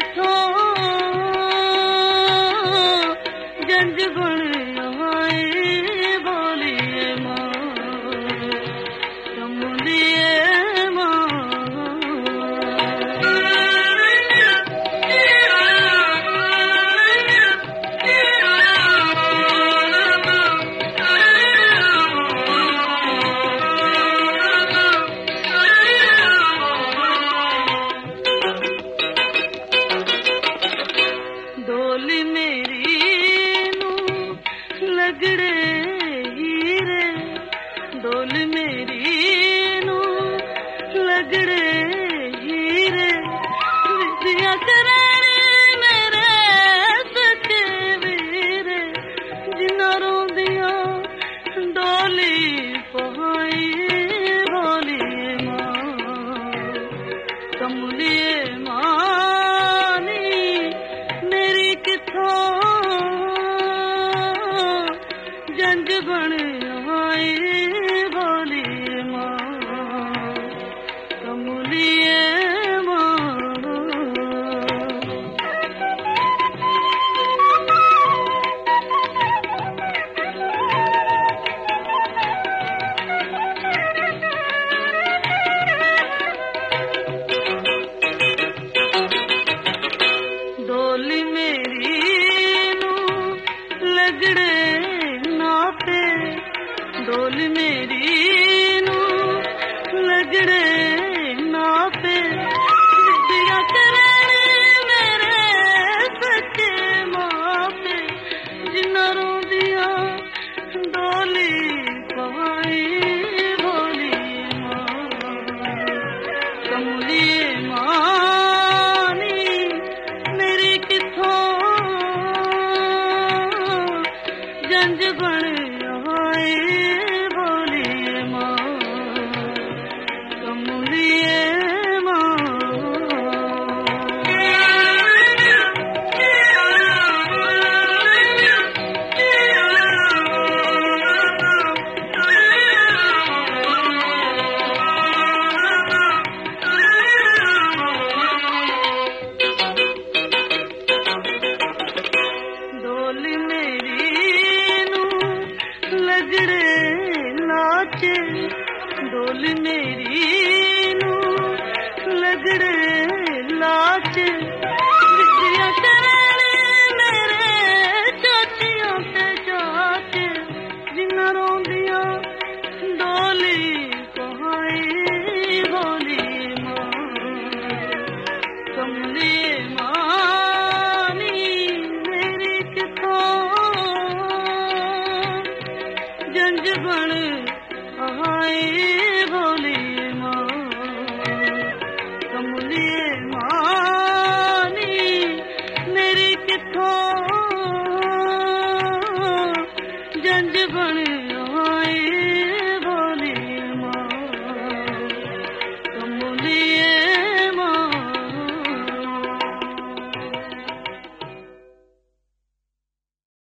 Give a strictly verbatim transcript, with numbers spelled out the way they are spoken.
किथों जंज बन आए बोलिए मां कमलिए डोली मेरी नू लगड़े हीरे डोली मेरी नू लगड़े हीरे विद्या करे मेरे सच्चे वीरे जिन्ना रोंदिया डोली पहाई बोलिए मां कमलिए मानी मेरी किथों जंज बन आए बोलिए मां कमलिए डोली मेरी नू लगड़े नापे डोली मेरी नू लगड़े नापे विद्या करे मेरे सच्चे मापे जिन्ना रोंदिया डोली पवाई बोलिए मां कमलिए मानी मेरी किथों जंज बन आए बोलिए मां कमलिए डोली मेरी नू लगड़े नाचे डोली मेरी नू लगड़े लाचे विद्या करे मेरे चाचियों ते चाचे जिन्ना रोंदिया डोली पहाई बोलिए मां कमलिए मां